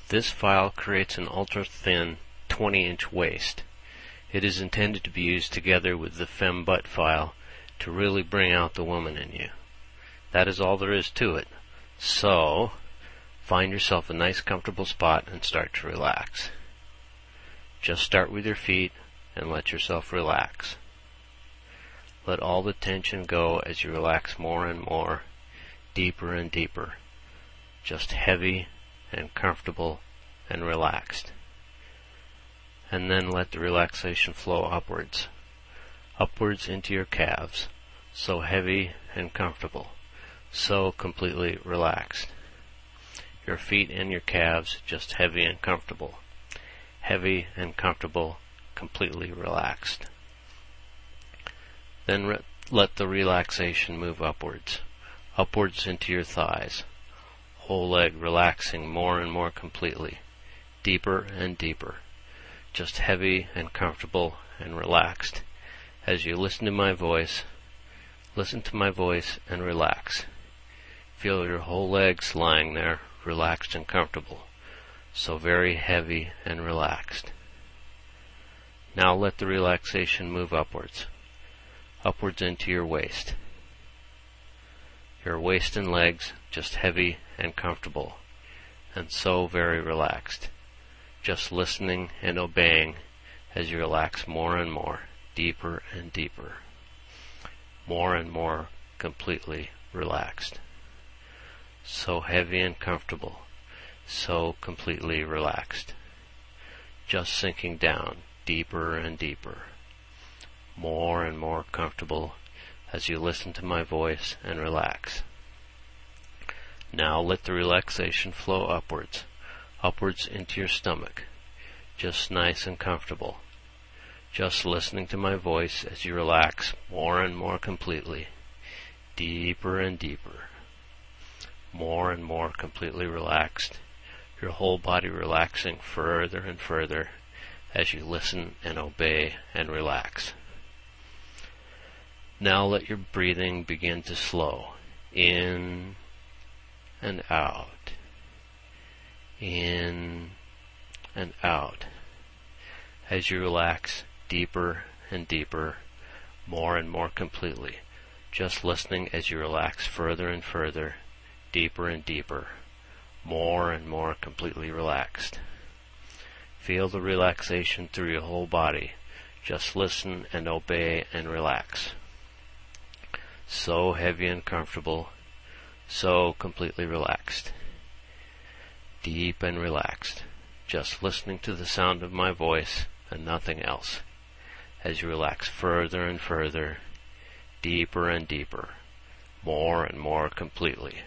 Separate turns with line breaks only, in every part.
This file creates an ultra-thin 20-inch waist. It is intended to be used together with the FemButt file to really bring out the woman in you. That is all there is to it. So, find yourself a nice comfortable spot and start to relax. Just start with your feet and let yourself relax. Let all the tension go as you relax more and more, deeper and deeper. Just heavy and comfortable and relaxed. And then let the relaxation flow upwards into your calves, so heavy and comfortable, so completely relaxed. Your feet and your calves just heavy and comfortable, completely relaxed. Then let the relaxation move upwards into your thighs, whole leg relaxing more and more completely, deeper and deeper, just heavy and comfortable and relaxed. As you listen to my voice and relax. Feel your whole legs lying there, relaxed and comfortable, so very heavy and relaxed. Now let the relaxation move upwards into your waist. Your waist and legs just heavy and comfortable, and so very relaxed. Just listening and obeying as you relax more and more, deeper and deeper, more and more completely relaxed. So heavy and comfortable, so completely relaxed. Just sinking down deeper and deeper, more and more comfortable as you listen to my voice and relax. Now let the relaxation flow upwards into your stomach, just nice and comfortable. Just listening to my voice as you relax more and more completely, deeper and deeper, more and more completely relaxed, your whole body relaxing further and further as you listen and obey and relax. Now let your breathing begin to slow, in and out, in and out, as you relax deeper and deeper, more and more completely, just listening as you relax further and further, deeper and deeper, more and more completely relaxed. Feel the relaxation through your whole body. Just listen and obey and relax. So heavy and comfortable, so completely relaxed, deep and relaxed, just listening to the sound of my voice and nothing else, as you relax further and further, deeper and deeper, more and more completely.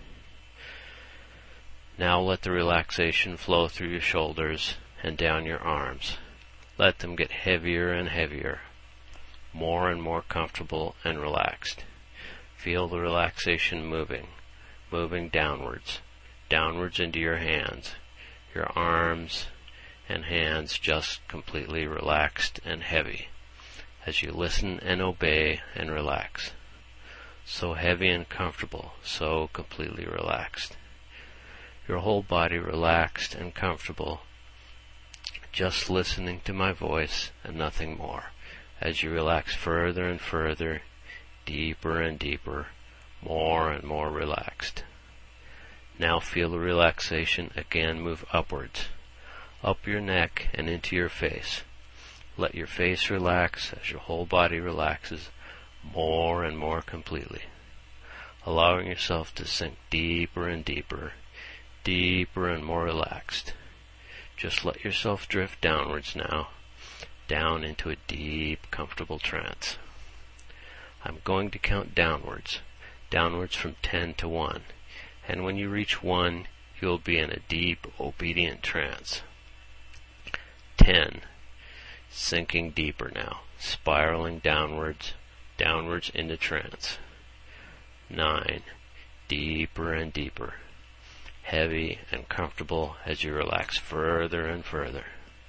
Now let the relaxation flow through your shoulders and down your arms. Let them get heavier and heavier, more and more comfortable and relaxed. Feel the relaxation moving downwards into your hands, your arms and hands just completely relaxed and heavy as you listen and obey and relax. So heavy and comfortable, so completely relaxed. Your whole body relaxed and comfortable, just listening to my voice and nothing more, as you relax further and further, deeper and deeper, more and more relaxed. Now feel the relaxation again move upwards, up your neck and into your face. Let your face relax as your whole body relaxes more and more completely, allowing yourself to sink deeper and deeper, deeper and more relaxed. Just let yourself drift downwards now, down into a deep, comfortable trance. I'm going to count downwards from 10 to 1, and when you reach 1, you'll be in a deep, obedient trance. 10, sinking deeper now, spiraling downwards into trance. 9, deeper and deeper, heavy and comfortable as you relax further and further.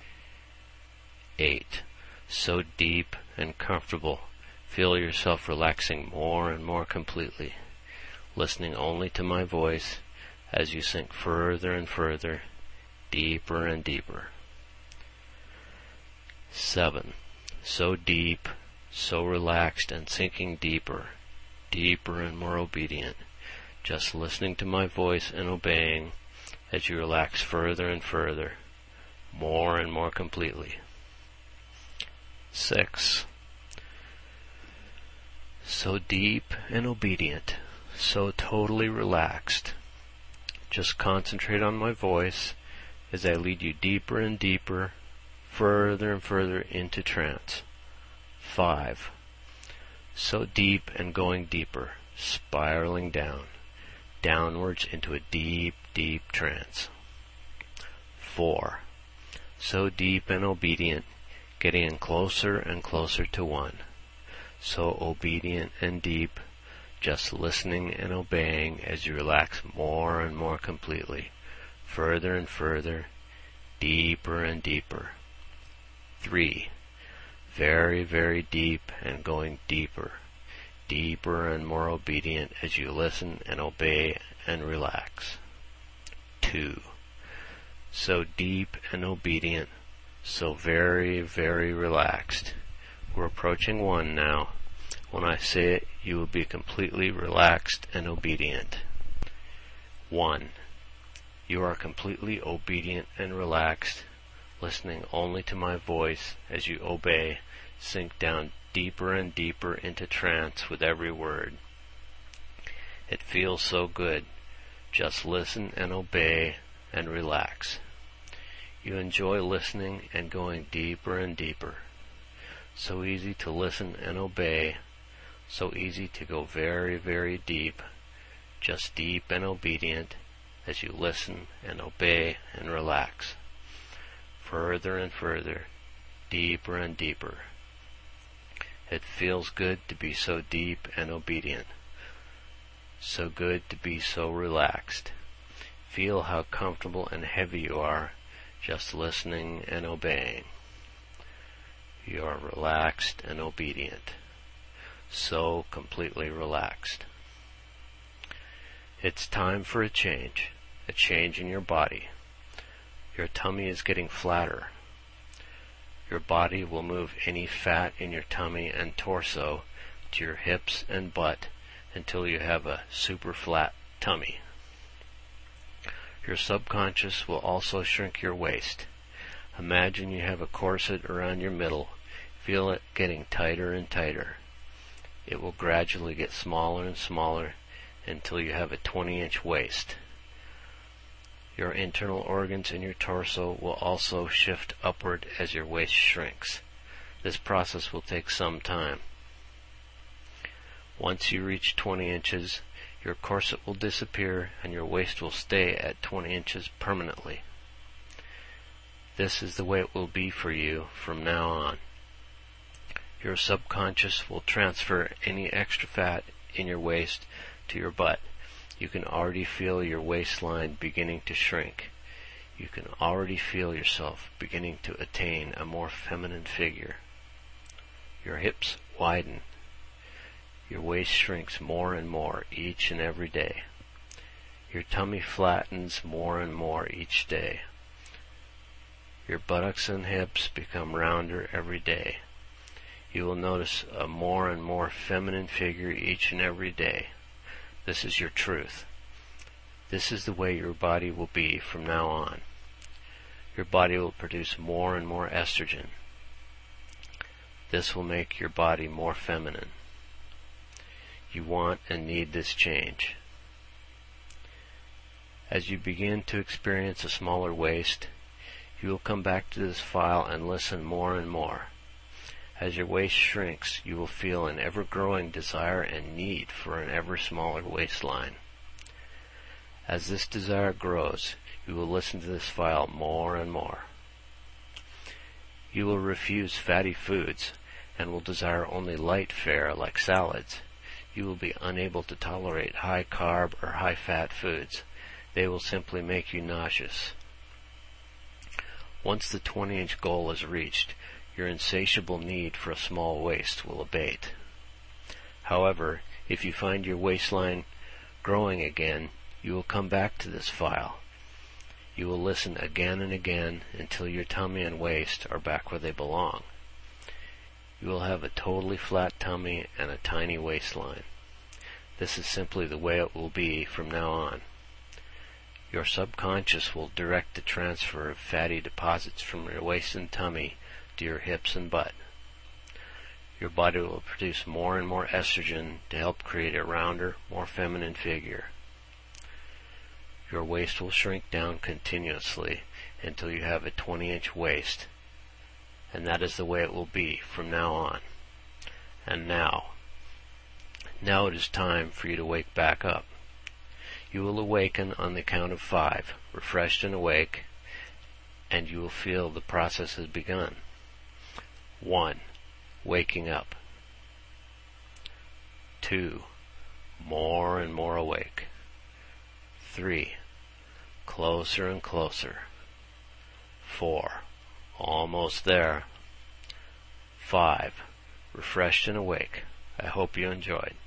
8, so deep and comfortable, feel yourself relaxing more and more completely, listening only to my voice as you sink further and further, deeper and deeper. 7. So deep, so relaxed and sinking deeper, deeper and more obedient, just listening to my voice and obeying as you relax further and further, more and more completely. 6. So deep and obedient, so totally relaxed. Just concentrate on my voice as I lead you deeper and deeper, further and further into trance. 5. So deep and going deeper, spiraling down, downwards into a deep, deep trance. 4. So deep and obedient, getting in closer and closer to one. So obedient and deep, just listening and obeying as you relax more and more completely, further and further, deeper and deeper. 3. Very, very deep and going deeper, deeper and more obedient as you listen and obey and relax. 2. So deep and obedient, so very, very relaxed. We're approaching 1 now. When I say it, you will be completely relaxed and obedient. 1. You are completely obedient and relaxed, listening only to my voice as you obey, sink down deeper and deeper into trance with every word. It feels so good. Just listen and obey and relax. You enjoy listening and going deeper and deeper. So easy to listen and obey, so easy to go very, very deep, just deep and obedient as you listen and obey and relax. Further and further, deeper and deeper. It feels good to be so deep and obedient, so good to be so relaxed. Feel how comfortable and heavy you are just listening and obeying. You are relaxed and obedient, so completely relaxed. It's time for a change in your body. Your tummy is getting flatter. Your body will move any fat in your tummy and torso to your hips and butt until you have a super flat tummy. Your subconscious will also shrink your waist. Imagine you have a corset around your middle. Feel it getting tighter and tighter. It will gradually get smaller and smaller until you have a 20-inch waist. Your internal organs in your torso will also shift upward as your waist shrinks. This process will take some time. Once you reach 20 inches, your corset will disappear and your waist will stay at 20 inches permanently. This is the way it will be for you from now on. Your subconscious will transfer any extra fat in your waist to your butt. You can already feel your waistline beginning to shrink. You can already feel yourself beginning to attain a more feminine figure. Your hips widen. Your waist shrinks more and more each and every day. Your tummy flattens more and more each day. Your buttocks and hips become rounder every day. You will notice a more and more feminine figure each and every day. This is your truth. This is the way your body will be from now on. Your body will produce more and more estrogen. This will make your body more feminine. You want and need this change. As you begin to experience a smaller waist, you will come back to this file and listen more and more. As your waist shrinks, you will feel an ever-growing desire and need for an ever smaller waistline. As this desire grows, you will listen to this file more and more. You will refuse fatty foods and will desire only light fare like salads. You will be unable to tolerate high-carb or high-fat foods. They will simply make you nauseous. Once the 20-inch goal is reached, your insatiable need for a small waist will abate. However, if you find your waistline growing again, you will come back to this file. You will listen again and again until your tummy and waist are back where they belong. You will have a totally flat tummy and a tiny waistline. This is simply the way it will be from now on. Your subconscious will direct the transfer of fatty deposits from your waist and tummy to your hips and butt. Your body will produce more and more estrogen to help create a rounder, more feminine figure. Your waist will shrink down continuously until you have a 20-inch waist, and that is the way it will be from now on. And now it is time for you to wake back up. You will awaken on the count of 5, refreshed and awake, and you will feel the process has begun. 1. Waking up. 2. More and more awake. 3. Closer and closer. 4. Almost there. 5. Refreshed and awake. I hope you enjoyed.